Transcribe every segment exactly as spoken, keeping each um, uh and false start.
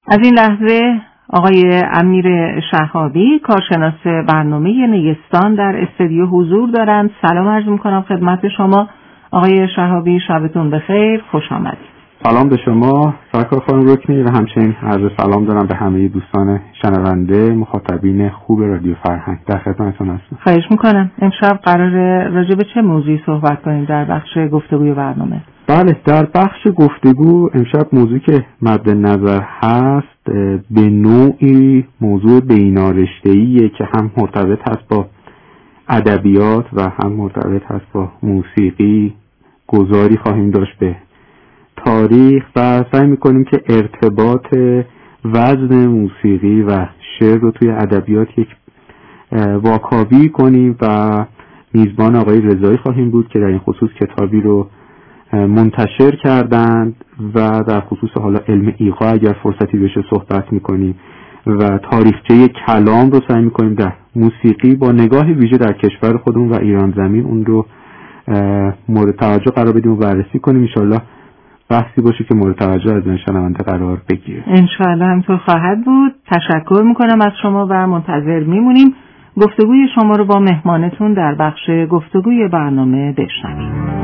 از این لحظه آقای امیر شهابی کارشناس برنامه نیستان در استودیو حضور دارند. سلام عرض می‌کنم خدمت شما آقای شهابی، شبتون بخیر، خوش آمدید. سلام به شما سرکار خانم رکنی و همچنین عرض سلام دارم به همه دوستان شنونده مخاطبین خوب رادیو فرهنگ. در خدمتتون هستم. خواهش می‌کنم. امشب قراره راجع به چه موضوعی صحبت کنیم در بخش گفتگوی برنامه؟ بله، در بخش گفتگو امشب موضوعی که مد نظر هست به نوعی موضوع بینارشته‌ایه که هم مرتبط هست با ادبیات و هم مرتبط هست با موسیقی. گذاری خواهیم داشت به تاریخ و سعی میکنیم که ارتباط وزن موسیقی و شعر رو توی ادبیات یک واکاوی کنیم و میزبان آقای رضایی خواهیم بود که در این خصوص کتابی رو منتشر کردند و در خصوص حالا علم ایقاع اگر فرصتی بشه صحبت میکنیم و تاریخچه کلام رو سعی میکنیم در موسیقی با نگاه ویژه در کشور خودمون و ایران زمین اون رو مورد توجه قرار بدیم و بررسی کنیم. انشالله بحثی باشه که مورد توجه از شنونده قرار بگیره. انشالله همینطور خواهد بود. تشکر میکنم از شما و منتظر میمونیم گفتگوی شما رو با مهمانتون در بخش گفتگوی برنامه بشنویم.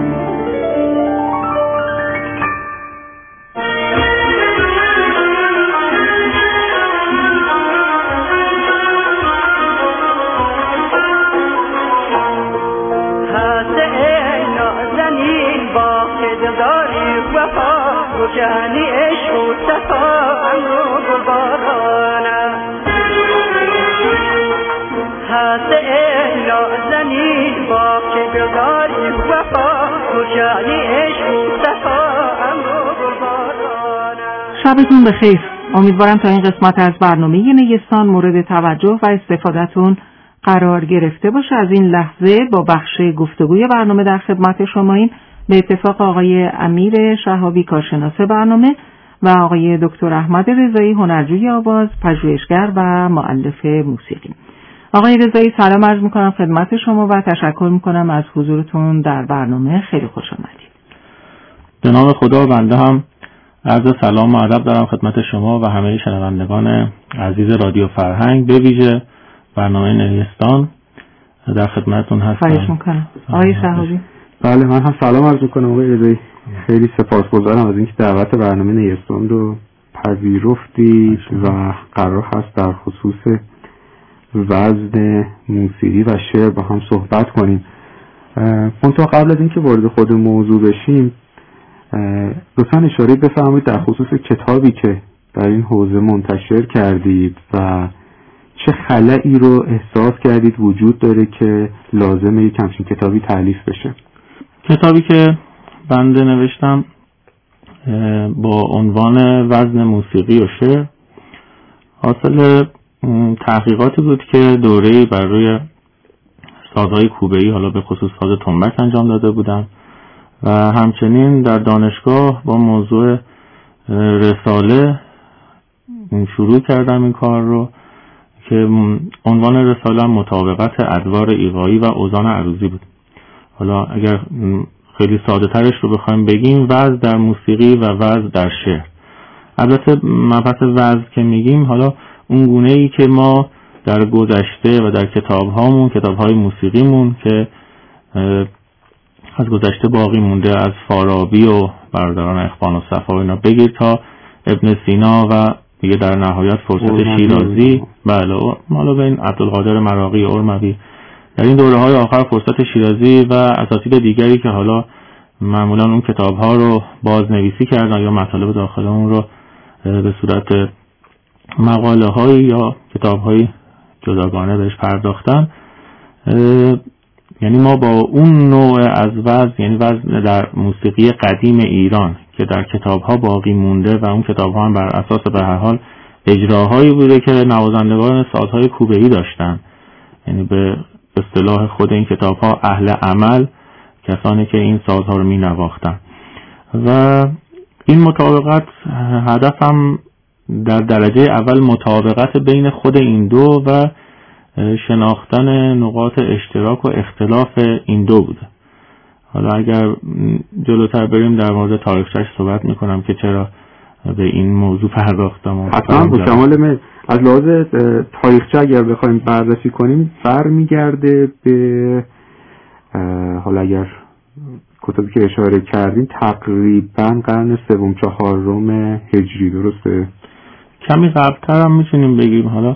جانی عشق و صفا امرو گلبارانم هست احنا زنی با که گذاری وفا جانی عشق و صفا امرو گلبارانم. شبتون بخیر. امیدوارم تا این قسمت از برنامه نیستان مورد توجه و استفادهتون قرار گرفته باشه. از این لحظه با بخش گفتگوی برنامه در خدمت شماییم. به اتفاق آقای امیر شهابی کارشناس برنامه و آقای دکتر احمد رضایی هنرجوی آواز، پژوهشگر و مؤلف موسیقی. آقای رضایی سلام عرض میکنم خدمت شما و تشکر میکنم از حضورتون در برنامه. خیلی خوش آمدید. به نام خدا بنده هم عرض سلام و ادب دارم خدمت شما و همه شنوندگان عزیز رادیو فرهنگ، به ویژه برنامه نیستان در خدمتتون هستم. خواهش میکنم. آقای شهابی. بله، من هم سلام عرض میکنم آقای رضایی. خیلی سپاسگزارم از اینکه دعوت برنامه نیستان رو پذیرفتید و قرار هست در خصوص وزن موسیقی و شعر با هم صحبت کنیم. منتها قبل از اینکه وارد خود موضوع بشیم لطفاً اشاره بفرمایید در خصوص کتابی که در این حوزه منتشر کردید و چه خلایی رو احساس کردید وجود داره که لازمه یک همچین کتابی تألیف بشه. کتابی که بنده نوشتم با عنوان وزن موسیقی و شعر حاصل تحقیقاتی بود که دوره‌ای بر روی سازهای کوبه‌ای، حالا به خصوص ساز تنبک انجام داده بودم و همچنین در دانشگاه با موضوع رساله شروع کردم این کار رو که عنوان رساله مطابقت ادوار ایقاعی و اوزان عروضی بود. حالا اگر خیلی ساده ترش رو بخوایم بگیم، وزن در موسیقی و وزن در شعر. البته مبحث وزن که میگیم حالا اون گونه ای که ما در گذشته و در کتاب هامون، کتاب های موسیقیمون که از گذشته باقی مونده، از فارابی و برادران اخوان و صفا و اینا بگیر تا ابن سینا و دیگه در نهایت فرصت شیرازی، بله، حالا به این عبدالقادر مراغی ارموی، در این دوره های آخر فرصت شیرازی و اساتید دیگری که حالا معمولا اون کتاب ها رو بازنویسی کردن یا مطالب داخل اون رو به صورت مقاله های یا کتاب های جداگانه بهش پرداختن. یعنی ما با اون نوع از وزن، یعنی وزن در موسیقی قدیم ایران که در کتاب ها باقی مونده و اون کتاب ها هم بر اساس به هر حال اجراهایی بوده که نوازندگان سازهای کوبه‌ای داشتن، یعنی به اصطلاح خود این کتاب ها اهل عمل، کسانی که این سازها رو می نواختن. و این مطابقت هدفم در درجه اول مطابقت بین خود این دو و شناختن نقاط اشتراک و اختلاف این دو بوده. حالا اگر جلوتر بریم در مورد تاریخچه‌اش صحبت میکنم که چرا به این موضوع پرداختم. حتما با کمال میل. از لحاظ تاریخچه اگر بخوایم بررسی کنیم برمیگرده به حالا اگر کتابی که اشاره کردیم تقریبا قرن سوم چهارم هجری، درسته؟ کمی قبل‌تر هم میتونیم بگیم. حالا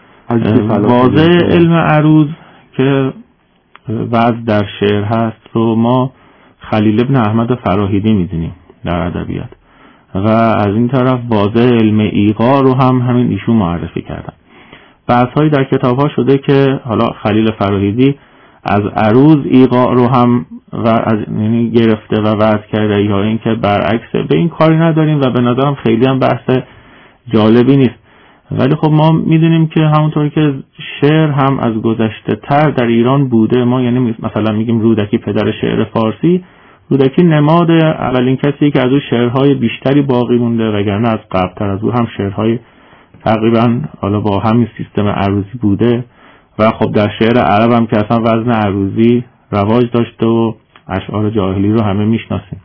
واضح علم عروض که وضع در شعر هست رو ما خلیل ابن احمد فراهیدی میدونیم در ادبیات، و از این طرف واضح علم ایقاع رو هم همین ایشون معرفی کردن. بحث‌هایی در کتاب‌ها شده که حالا خلیل فراهیدی از عروض ایقاع رو هم و از یعنی گرفته و وضع کرده، یا اینکه برعکس. به این کاری نداریم و به نظرم خیلی هم بحث جالبی نیست. ولی خب ما میدونیم که همونطور که شعر هم از گذشته تر در ایران بوده، ما یعنی مثلا میگیم رودکی پدر شعر فارسی، رودکی نماد اولین کسی که از او شعرهای بیشتری باقی مونده، وگرنه از قبلتر از او هم شعرهای تقریبا حالا با همین سیستم عروضی بوده. و خب در شعر عرب هم که اصلا وزن عروضی رواج داشته و اشعار جاهلی رو همه میشناسیم.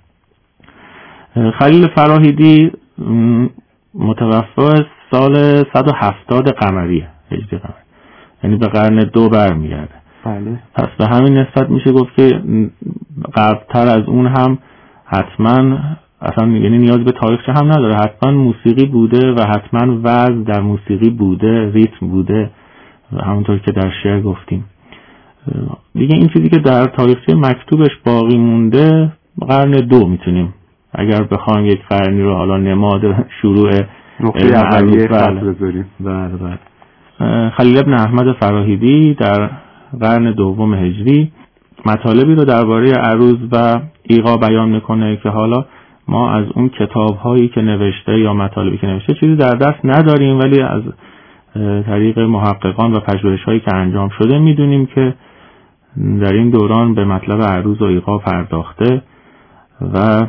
خلیل فراهیدی متوفی سال صد و هفتاد قمریه، هجری قمری، یعنی به قرن دو برمیگرده. بله. پس به همین نسبت میشه گفت که قبلتر از اون هم حتما اصلا یعنی نیاز به تاریخچه هم نداره، حتما موسیقی بوده و حتما وزن در موسیقی بوده، ریتم بوده، همونطور که در شعر گفتیم. دیگه این چیزی که در تاریخچه مکتوبش باقی مونده قرن دو میتونیم اگر بخوایم یک قرنی رو حالا نماد شروع نقطه اولیه خط بذاریم. بله بله. خلیل ابن احمد فراهیدی در قرن دوم هجری مطالبی رو درباره عروض و ایقاع بیان میکنه که حالا ما از اون کتاب هایی که نوشته یا مطالبی که نوشته چیزی در دست نداریم، ولی از طریق محققان و پژوهش هایی که انجام شده میدونیم که در این دوران به مطلب عروض و ایقاع پرداخته. و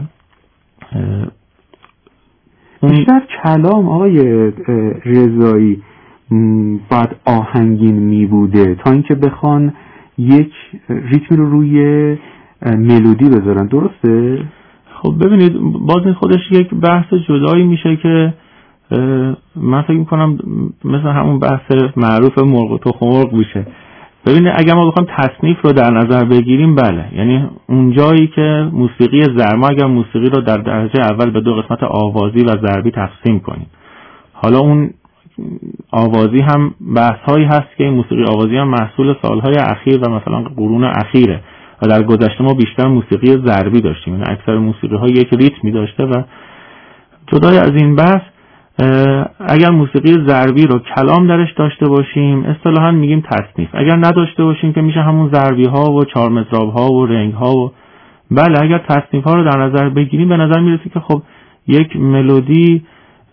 بیشتر کلام آقای رضایی بعد آهنگین می بوده تا اینکه بخوان یک ریتمی رو روی ملودی بذارن، درسته؟ خب ببینید باز این خودش یک بحث جدایی میشه که من فکر میکنم مثل همون بحث معروف مرغ و تخم مرغ میشه. ببینید اگر ما بخوایم تصنیف رو در نظر بگیریم، بله، یعنی اون جایی که موسیقی ضرب، ما اگر موسیقی رو در درجه اول به دو قسمت آوازی و ضربی تقسیم کنیم، حالا اون آوازی هم بحث هایی هست که این موسیقی آوازی هم محصول سالهای اخیر و مثلا قرون اخیره و در گذشته ما بیشتر موسیقی ضربی داشتیم، یعنی اکثر موسیقی ها یک ریتمی داشته. و جدای از این بحث اگر موسیقی ضربی رو کلام درش داشته باشیم اصطلاحاً میگیم تصنیف، اگر نداشته باشیم که میشه همون ضربی ها و چهار مضراب ها و رنگ ها و بله اگر تصنیف ها رو در نظر بگیریم به نظر میرسه که خب یک ملودی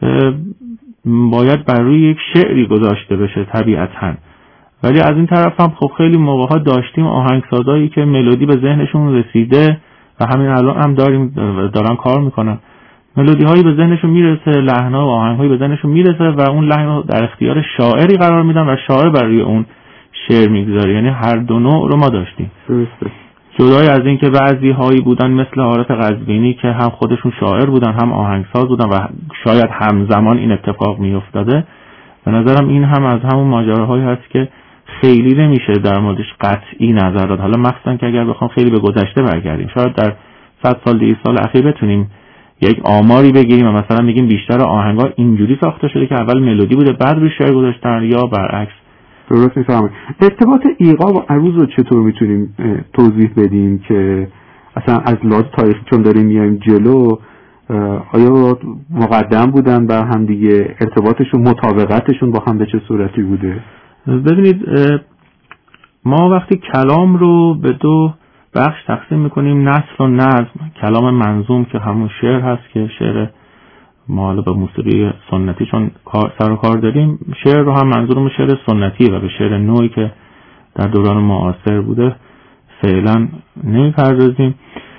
باید بر روی یک شعری گذاشته بشه طبیعتاً. ولی از این طرف هم خب خیلی موقع ها داشتیم آهنگسازایی که ملودی به ذهنشون رسیده و همین الان هم داریم دارن کار میکنن، ملودی هایی به ذهنشون میرسه، لحن‌ها و آهنگ‌هایی به ذهنشون میرسه و اون لحن در اختیار شاعری قرار میدن و شاعر بر روی اون شعر میگذاره. یعنی هر دو نوع رو ما داشتیم. درسته. جدای از این که بعضی هایی بودن مثل حارث قزوینی که هم خودشون شاعر بودن هم آهنگساز بودن و شاید همزمان این اتفاق میافتاده، به نظرم این هم از همون ماجراهایی هست که خیلی نمیشه در موردش قطعی نظر داد. حالا مخصوصا که اگر بخوام خیلی به گذشته برگردیم، شاید در صد سال دویست سال اخیر بتونیم یک آماری بگیریم و مثلا میگیم بیشتر آهنگا اینجوری ساخته شده که اول ملودی بوده بعد روی شعر گذاشتن یا برعکس. درست میفهمم. ارتباط ایقاع و عروض رو چطور میتونیم توضیح بدیم که اصلا از لحاظ تاریخی چون داریم میایم جلو، آیا مقدم بودن بر هم دیگه، ارتباطشون مطابقتشون با هم به چه صورتی بوده؟ ببینید ما وقتی کلام رو به دو بخش تقسیم میکنیم، نثر و نظم، کلام منظوم که همون شعر هست که شعر ما حالا به موسیقی سنتی چون سر و کار داریم، شعر رو هم منظورم شعر سنتی و به شعر نوعی که در دوران معاصر بوده فعلا نمیپردازیم.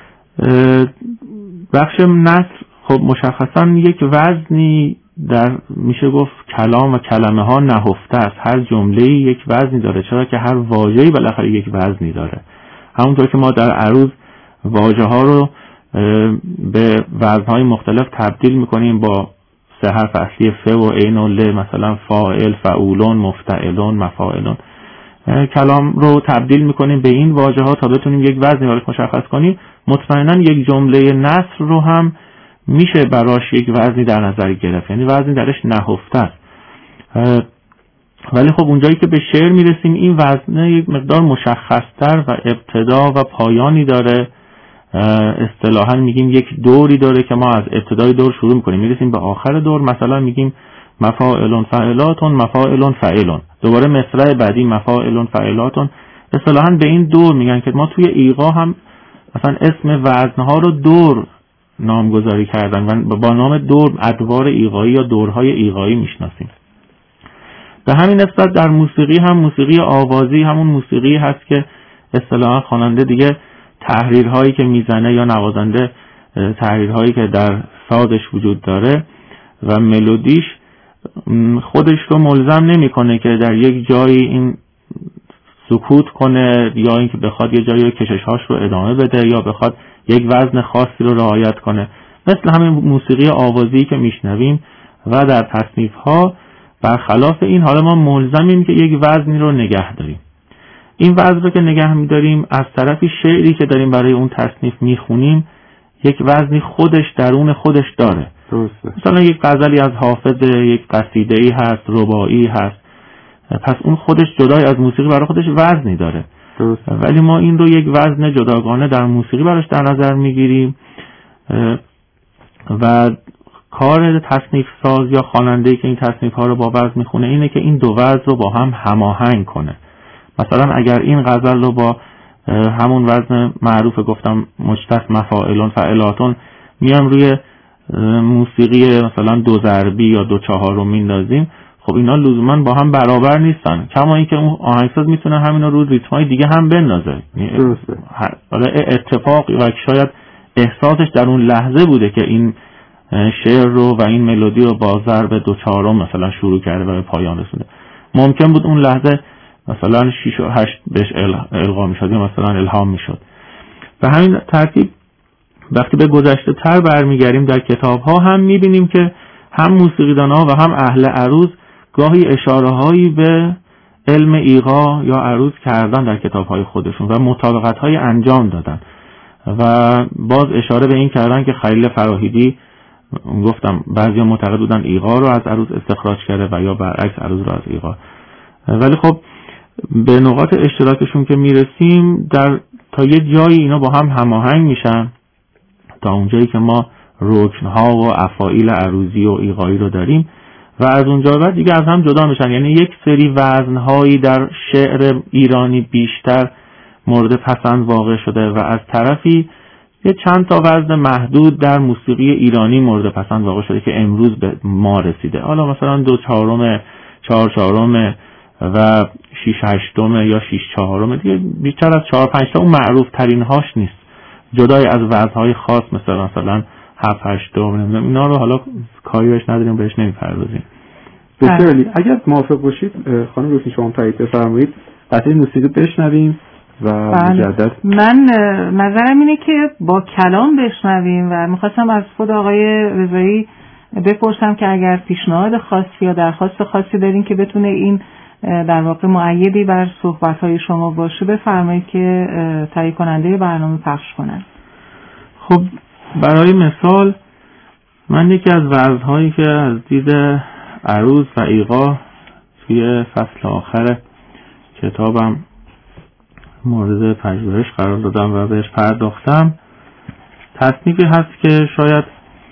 بخش نثر خب مشخصا یک وزنی در میشه گفت کلام و کلمه ها نهفته است، هر جمله‌ای یک وزنی داره، چرا که هر واژه‌ای بالاخره یک وزنی داره. همونطور که ما در عروض واژه ها رو به وزن‌های مختلف تبدیل میکنیم با سه حرف اصلی ف و عین و ل، مثلا فاعل، فعولون، مفتعلون، مفاعلون، کلام رو تبدیل میکنیم به این واژه ها تا بتونیم یک وزنی براش مشخص کنیم. مطمئنا یک جمله نثر رو هم میشه براش یک وزنی در نظر گرفت، یعنی وزنی درش نهفته است. ولی خب اونجایی که به شعر میرسیم این وزنه یک مقدار مشخصتر و ابتدا و پایانی داره. اصطلاحا میگیم یک دوری داره که ما از ابتدای دور شروع میکنیم میرسیم به آخر دور. مثلا میگیم مفاعلون فاعلاتون مفاعلون فاعلون، دوباره مصرع بعدی مفاعلون فاعلاتون. اصطلاحا به این دور میگن که ما توی ایقاع هم مثلا اسم وزنها رو دور نامگذاری کردن و با نام دور ادوار ایقاعی یا دورهای ایقاعی میشناسیم. به همین نسبت در موسیقی هم موسیقی آوازی همون موسیقی هست که اصطلاحا خواننده دیگه تحریرهایی که میزنه یا نوازنده تحریرهایی که در سازش وجود داره و ملودیش خودش رو ملزم نمیکنه که در یک جایی این سکوت کنه یا اینکه بخواد یه جایی کشش‌هاش رو ادامه بده یا بخواد یک وزن خاصی رو رعایت کنه. مثل همین موسیقی آوازی که میشنویم و در تصنیف‌ها برخلاف این حالا ما ملزمیم که یک وزنی رو نگه داریم. این وزن رو که نگه می‌داریم از طرفی شعری که داریم برای اون تصنیف میخونیم یک وزنی خودش درون خودش داره. درسته. مثلا یک غزلی از حافظ، یک قصیده‌ای هست، رباعی هست، پس اون خودش جدای از موسیقی برای خودش وزنی داره. درسته. ولی ما این رو یک وزن جداگانه در موسیقی براش در نظر میگیریم و کار تصنیف ساز یا خواننده‌ای که این تصنیف ها رو با وزن میخونه اینه که این دو وزن رو با هم هماهنگ کنه. مثلا اگر این غزل رو با همون وزن معروف گفتم مجتث مفاعلون فاعلاتون میام روی موسیقی مثلا دو ضربی یا دو چهارم میندازیم، خب اینا لزوما با هم برابر نیستن. کما اینکه اون آهنگساز میتونه همین رو ریتمای دیگه هم بندازه. حالا اتفاق و شاید احساسش در اون لحظه بوده که این شعر رو و این ملودی رو با ضرب دو چهارم مثلا شروع کرده و به پایان رسونده. ممکن بود اون لحظه مثلا شش و هشت بهش القا میشد یا مثلا الهام میشد. به همین ترتیب وقتی به گذشته تر برمیگردیم در کتاب ها هم میبینیم که هم موسیقیدان ها و هم اهل عروض گاهی اشاره هایی به علم ایقاع یا عروض کردن در کتاب های خودشون و مطابقت های انجام دادن و باز اشاره به این کردن که خلیل فراهیدی گفتم بعضی معتقد بودن ایقاع رو از عروض استخراج کرده و یا برعکس عروض رو از ایقاع. ولی خب به نقاط اشتراکشون که میرسیم در تا یه جایی اینا با هم هماهنگ میشن تا اونجایی که ما رکنها و افاعیل عروضی و ایقاعی رو داریم و از اونجا بعد دیگه از هم جدا میشن. یعنی یک سری وزنهایی در شعر ایرانی بیشتر مورد پسند واقع شده و از طرفی یه چند تا وزن محدود در موسیقی ایرانی مورد پسند واقع شده که امروز به ما رسیده. حالا مثلا دو چهارم، چهار چهارم و شیش هشتم یا شیش چهارم دیگه بیشتر از چهار پنج تا اون معروف ترین هاش نیست، جدای از وزنهای خاص مثلا مثلا هفت هشتم اینا رو حالا کاری بهش نداریم، بهش نمیپردازیم. بسیار عالی. اگر موافق باشید خانم روشنی شما تایید بفرمایید قطعه موسیقی بشنویم و مجدد. من نظرم اینه که با کلام بشنویم و میخواستم از خود آقای رضایی بپرسم که اگر پیشنهاد خاصی یا درخواست خاصی دارین که بتونه این در واقع مؤیدی بر صحبت‌های شما باشه بفرمایید که تهیه کننده برنامه پخش کنن. خب برای مثال من یکی از وزن‌هایی که از دید عروض و ایقاع توی فصل آخر کتابم مورد پژوهش قرار دادم و بهش پرداختم تصنیفی هست که شاید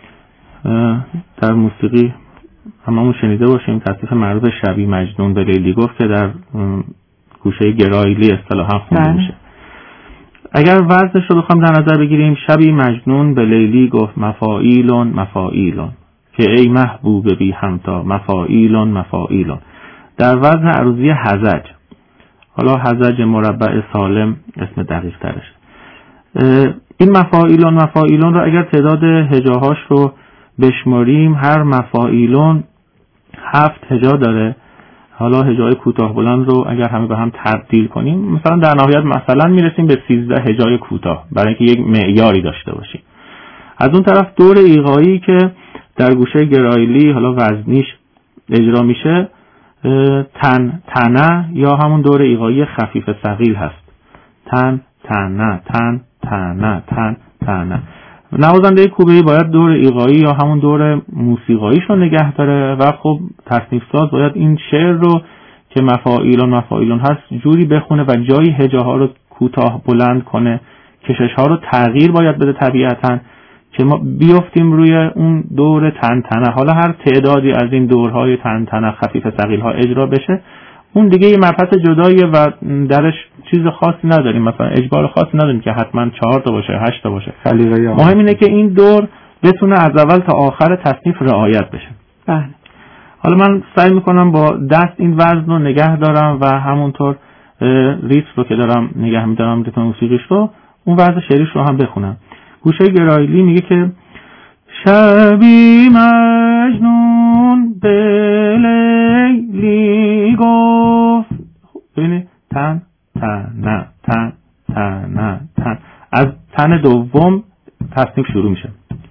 در موسیقی هممون شنیده باشیم، تصنیف معروف شبی مجنون به لیلی گفت که در گوشه گرایلی اصطلاحاً خونده میشه. اگر وزنش رو بخوام در نظر بگیریم، شبی مجنون به لیلی گفت مفاعیلون مفاعیلون که ای محبوب بی همتا مفاعیلون مفاعیلون، در وزن عروضی هزج. حالا هزج مربع سالم اسم دقیق ترش. این مفاعیلون مفاعیلون رو اگر تعداد هجاهاش رو بشماریم، هر مفاعیلون هفت هجا داره. حالا هجای کوتاه بلند رو اگر همه به هم تبدیل کنیم مثلا در نهایت مثلا میرسیم به سیزده هجای کوتاه برای اینکه یک معیاری داشته باشیم. از اون طرف دور ایقاعی که در گوشه گرایلی حالا وزنیش اجرا میشه تن تنه یا همون دور ایقایی خفیف ثقیل هست. تن تنه تن تنه تن تنه. نوازنده کوبه‌ای باید دور ایقایی یا همون دور موسیقاییش رو نگه داره و خب تصنیف ساز باید این شعر رو که مفاعیلون مفاعیلون هست جوری بخونه و جایی هجه ها رو کوتاه بلند کنه، کشش ها رو تغییر باید بده طبیعتاً که ما بیافتیم روی اون دور تن تنه. حالا هر تعدادی از این دورهای تن تنه خفیف ثقیل ها اجرا بشه اون دیگه یه مبحث جداییه و درش چیز خاصی نداریم، مثلا اجبار خاصی نداریم که حتما چهار تا باشه هشت تا باشه. مهم اینه که این دور بتونه از اول تا آخر تصنیف رعایت بشه. بله. حالا من سعی میکنم با دست این وزن رو نگه دارم و همونطور ریتم رو که دارم نگه میدارم، ریتم موسیقیش رو، اون وزن شعریش رو هم بخونم. گوشه گرایلی میگه که شبی مجنون به لیلی گفت. ببینید تن تن نه تن تن نه تن، از تن دوم تصنیف شروع میشه.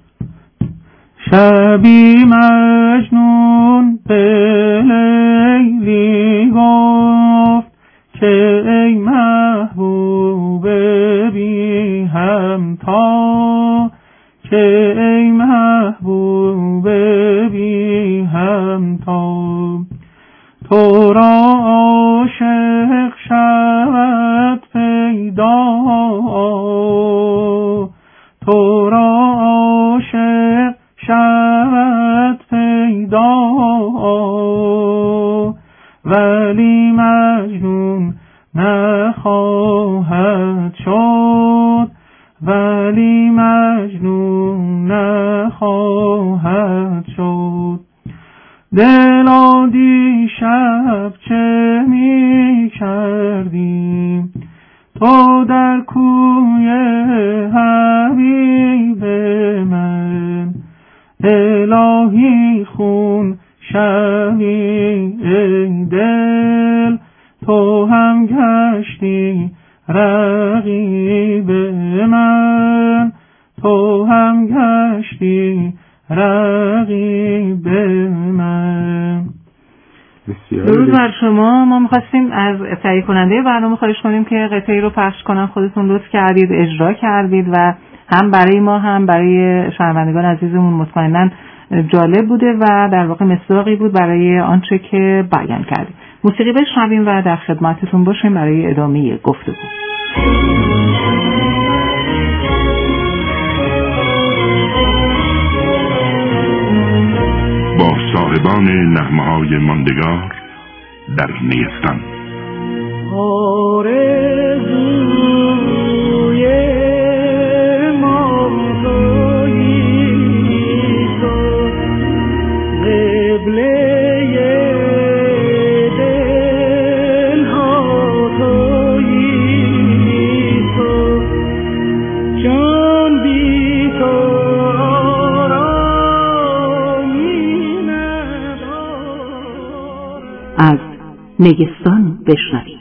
شبی مجنون به لیلی گفت که ای محبوب بی همتا، که ای محبوب بی همتا، تو را عاشق شود پیدا، تو را عاشق شود پیدا، ولی مجنون نخواهد شد، ولی مجنون نخواهد شد. دلا دیشب چه می کردیم تو در کوی حبیب من، الهی خون شوی ای دل، تو هم گشتی رقیب من، تو هم گشتی رقیب من. درود بر شما. ما می‌خواستیم از تهیه کننده برنامه خواهش کنیم که قطعی رو پخش کنن، خودتون لطف کردید اجرا کردید و هم برای ما هم برای شنوندگان عزیزمون مطمئناً جالب بوده و در واقع مصداقی بود برای آنچه که بیان کردید. موسیقی بشنویم و در خدمتتون باشیم برای ادامه گفتگو. با صاحبان نغمه‌های ماندگار در نیستان. آرزوی ما تویی تو، قبله دلها تویی تو، جان بی تو از نیستان بشنوید.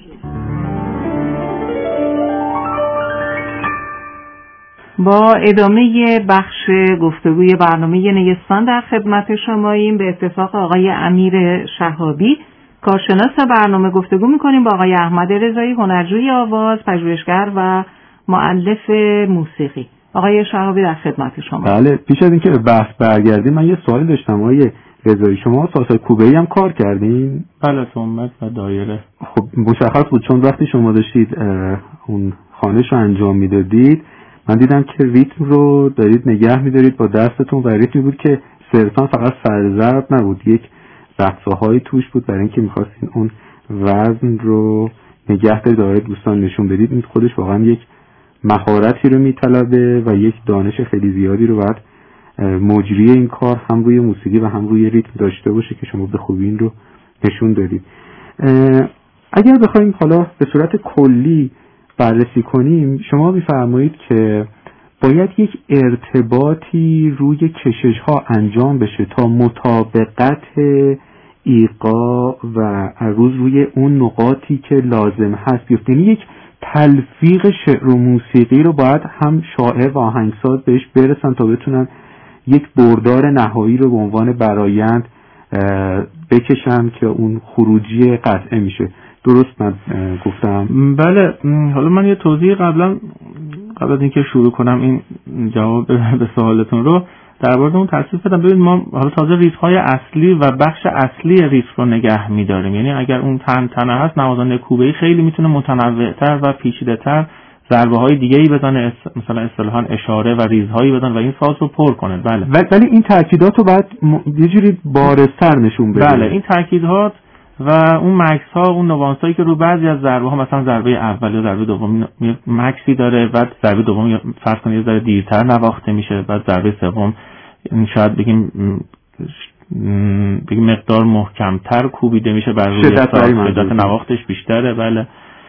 با ادامه بخش گفتگوی برنامه نیستان در خدمت شماییم. به اتفاق آقای امیر شهابی کارشناس برنامه گفتگو میکنیم با آقای احمد رضایی هنرجوی آواز، پژوهشگر و مؤلف موسیقی. آقای شهابی در خدمت شما. بله، پیش از اینکه به بحث برگردیم من یه سوالی داشتم. آقای رضایی شما سازهای کوبه‌ای هم کار کردین؟ بله، تنبک و دایره. خب مشخص بود چون وقتی شما داشتید اون خوانش رو انجام میدادید من دیدم که ریتم رو دارید نگه میدارید با دستتون و ریتمی بود که صرفا فقط سرضرب نبود، یک رقصه‌های توش بود برای اینکه می‌خواستین اون وزن رو نگه دارید برای دوستان نشون بدید. این خودش واقعا یک مهارتی رو میطلبه و یک دانش خیلی زیادی رو باید مجری این کار هم روی موسیقی و هم روی ریتم داشته باشه که شما به خوبی این رو نشون دادید. اگر بخوایم حالا به صورت کلی بررسی کنیم، شما می‌فرمایید که باید یک ارتباطی روی کشش ها انجام بشه تا مطابقت ایقاع و عروض روی اون نقاطی که لازم هست بیفته. یعنی یک تلفیق شعر و موسیقی رو باید هم شاعر و آهنگساز بهش برسن تا بتونن یک بردار نهایی رو به عنوان برآیند بکشن که اون خروجی قطعه میشه. درست من گفتم؟ بله. حالا من یه توضیح قبلا قبل از اینکه شروع کنم این جواب به سوالتون رو در مورد اون تصریف بدم. ببینید ما حالا تازه ریتم‌های اصلی و بخش اصلی ریتم رو نگه می‌داریم. یعنی اگر اون تن تنه هست، نوازنده کوبه‌ای خیلی میتونه متنوع‌تر و پیچیده‌تر ضربه‌های دیگه‌ای بزنه، مثلا اصطلاحاً اشاره و ریزهایی بزنه و این ساز رو پر کنه. بله. ولی این تاکیدات رو بعد یه جوری بارزتر نشون بده. بله، این تاکیدات و اون مکس ها، اون نوانس هایی که رو بعضی از ضربه ها، مثلا ضربه اول یا ضربه دوم مکسی داره، بعد ضربه دوم فرض کنید یه ذره دیرتر نواخته میشه، بعد ضربه سوم شاید بگیم بگیم مقدار محکمتر کوبیده میشه، بر روی شدت نواختش بیشتره. بله.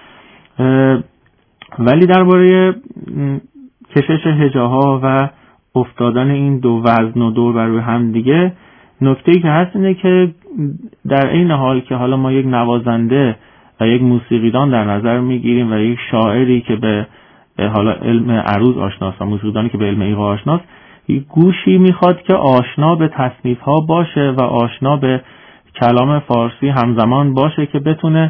ولی درباره کشش هجاها و افتادن این دو وزن و دور بر روی هم دیگه، نکته‌ای که هست اینه که در این حال که حالا ما یک نوازنده و یک موسیقیدان در نظر میگیریم و یک شاعری که به حالا علم عروض آشناست و موسیقیدانی که به علم ایقاع آشناست، گوشی میخواد که آشنا به تصنیف ها باشه و آشنا به کلام فارسی همزمان باشه که بتونه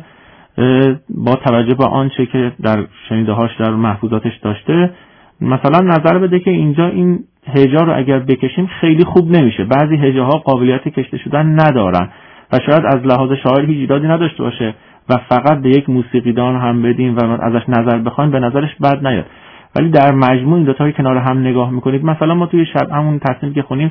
با توجه به آنچه که در شنیده‌هاش در محفوظاتش داشته مثلا نظر بده که اینجا این هجا رو اگر بکشیم خیلی خوب نمیشه، بعضی هجاها قابلیت کشته شدن ندارن و شاید از لحاظ شاعر هیچ ایرادی نداشته باشه و فقط به یک موسیقیدان هم بدیم و ازش نظر بخوایم به نظرش بد نیاد. ولی در مجموع این دو تا کنار هم نگاه میکنید، مثلا ما توی شب همون تصنیف که خونیم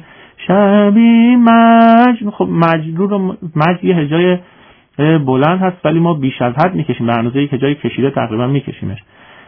شبی مجد، خب مجد رو مجد یه هجای بلند هست ولی ما بیش از حد میکشیم، به اندازه یک هجای کشیده تقریبا میکشیمش.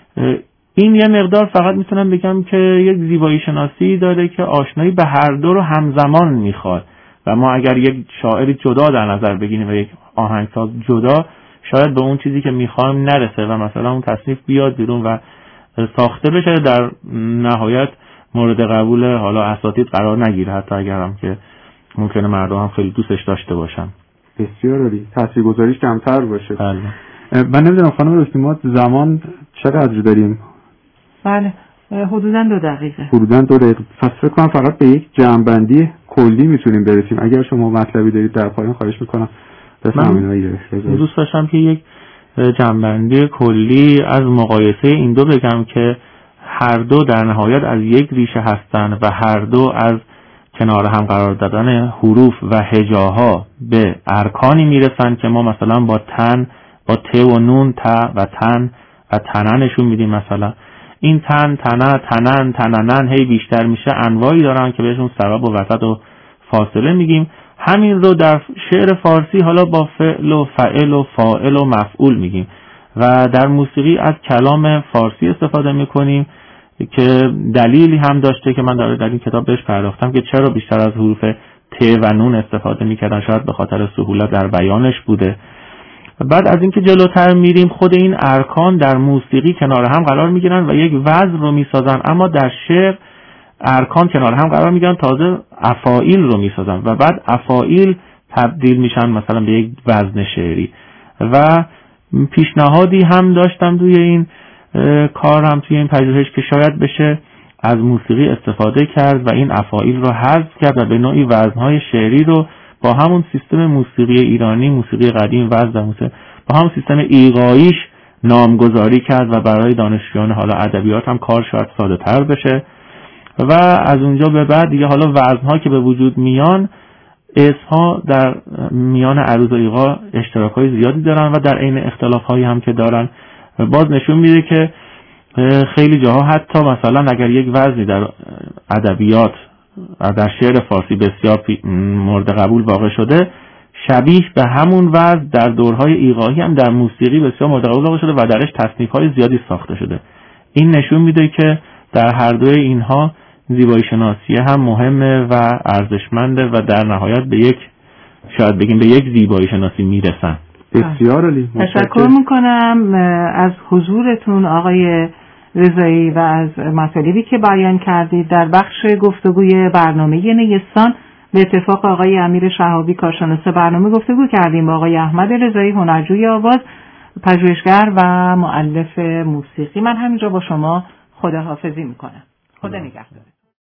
این یه مقدار فقط میتونم بگم که یک زیبایی شناسی داره که آشنایی به هر دو رو همزمان میخواد و ما اگر یک شاعری جدا در نظر بگیریم و یک آهنگساز جدا، شاید به اون چیزی که میخوایم نرسه و مثلا اون تصنیف بیاد بیرون و ساخته بشه، در نهایت مورد قبول حالا اساتید قرار نگیره، حتی اگرم که ممکنه مردم هم خیلی دوستش داشته باشن. بسیار عالی. تاثیرگذاریش کمتر باشه. بله. من نمیدونم خانم رشدی ما زمان چقدر داریم؟ بله حدوداً دو دقیقه. حدوداً دو دقیقه. پس فکر کنم فقط به یک جمع‌بندی کلی میتونیم برسیم. اگر شما مطلبی دارید در پایان خواهش میکنم بفرمایید. من دوست داشتم که یک جمع‌بندی کلی از مقایسه این دو بگم که هر دو در نهایت از یک ریشه هستند و هر دو از کنار هم قرار دادن حروف و هجاها به ارکانی میرسن که ما مثلا با تن، با ت و نون، ت و تن و تنن نشون میدیم. مثلا این تن، تنه، تنن، تننن هی بیشتر میشه، انواعی دارن که بهشون سبب و وسط و فاصله میگیم. همین رو در شعر فارسی حالا با فعل و فعل و فاعل و مفعول میگیم و در موسیقی از کلام فارسی استفاده میکنیم که دلیلی هم داشته که من در این کتاب بهش پرداختم که چرا بیشتر از حروف ت و نون استفاده میکردن، شاید به خاطر سهولت در بیانش بوده. بعد از اینکه جلوتر میریم خود این ارکان در موسیقی کنار هم قرار میگیرن و یک وزن رو میسازن، اما در شعر ارکان کنار هم قرار میگیرن، تازه افاعیل رو میسازن و بعد افاعیل تبدیل میشن مثلا به یک وزن شعری. و پیشنهادی هم داشتم توی این کارم، توی این پژوهش، که شاید بشه از موسیقی استفاده کرد و این افاعیل رو حذف کرد و به نوعی وزنهای شعری رو با همون سیستم موسیقی ایرانی، موسیقی قدیم وزن موسیقی، با همون سیستم ایقاعیش نامگذاری کرد و برای دانشجویان حالا ادبیات هم کار شاید ساده تر بشه و از اونجا به بعد دیگه حالا وزنها که به وجود میان، اسمها در میان عروض و ایقاع اشتراک‌های زیادی دارن و در عین اختلاف‌هایی هم که دارن باز نشون میده که خیلی جاها حتی مثلا اگر یک وزنی در ادبیات در شعر فارسی بسیار مورد قبول واقع شده، شبیه به همون وزن در دورهای ایقاعی هم در موسیقی بسیار مورد قبول واقع شده و درش تصنیف‌های زیادی ساخته شده. این نشون میده که در هر دوی اینها زیبایی شناسی هم مهمه و ارزشمنده و در نهایت به یک، شاید بگیم به یک زیبایی شناسی میرسن. بسیار عالی. تشکر میکنم از حضورتون آقای رضایی و از مطالبی که بیان کردید. در بخش گفتگوی برنامه نیستان به اتفاق آقای امیر شهابی کارشناس برنامه گفتگو کردیم با آقای احمد رضایی هنرجوی آواز، پژوهشگر و مؤلف موسیقی. من همینجا با شما خداحافظی میکنم. خدا نگهدار.